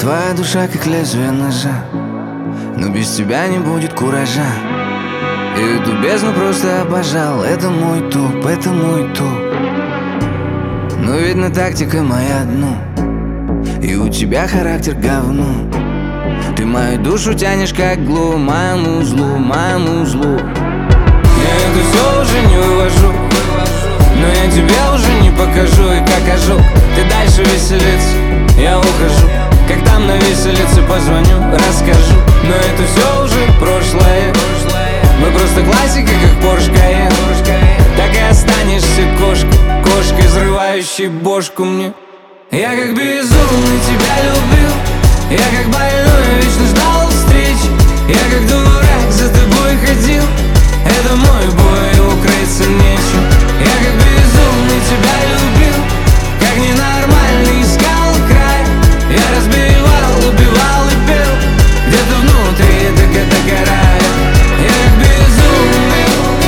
Твоя душа как лезвие ножа, но без тебя не будет куража. И эту бездну просто обожал. Это мой туп, это мой туп. Но видно, тактика моя дно, и у тебя характер говно. Ты мою душу тянешь как глу, моему злу, моему злу. Я это все уже не вывожу, но я тебе уже не покажу. И как ожог, ты дальше веселиться, я ухожу. Как там на виселице, позвоню, расскажу. Но это все уже прошлое. Мы просто классика, как Porsche Cayenne. Так и останешься кошкой, взрывающей бошку мне. Я как безумный тебя любил, я как больной вечно ждал встречи. Я как дурак за тобой ходил, это мой бой, и укрыться нечем. Я как безумный тебя любил, как ненормальный искал край. Я разбивал, убивал и пел, где-то внутри это догорает. Я как безумный,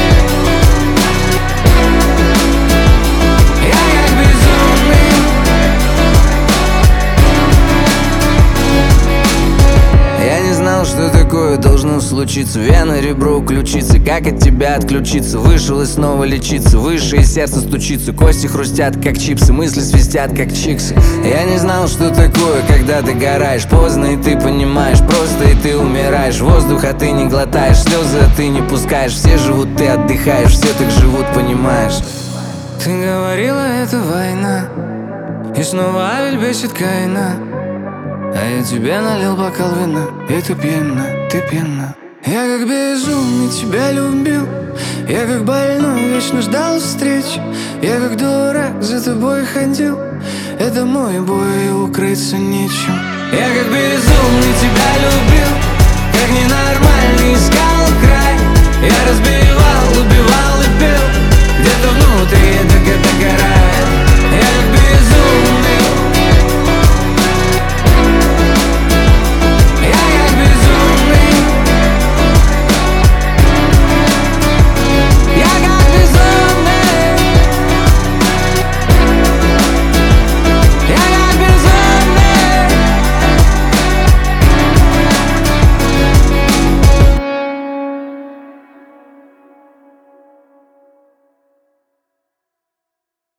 я как безумный. Я не знал, что такое должно случиться. Вена, ребро, ключицы, как от тебя отключиться? Вышел и снова лечиться, выше и сердце стучится. Кости хрустят, как чипсы, мысли свистят, как чиксы. Я не знал, что такое, когда ты гораешь. Поздно и ты понимаешь, просто и ты умираешь. Воздуха ты не глотаешь, слезы ты не пускаешь. Все живут, ты отдыхаешь, все так живут, понимаешь. Ты говорила, это война, и снова Авель бесит Каина. А я тебе налил бокал вина, и ты пьяна, ты пьяна. Я как безумный тебя любил, я как больной вечно ждал встреч. Я как дурак за тобой ходил, это мой бой, и укрыться нечем. Я как безумный тебя любил, как ненормальный искал край. Я разбил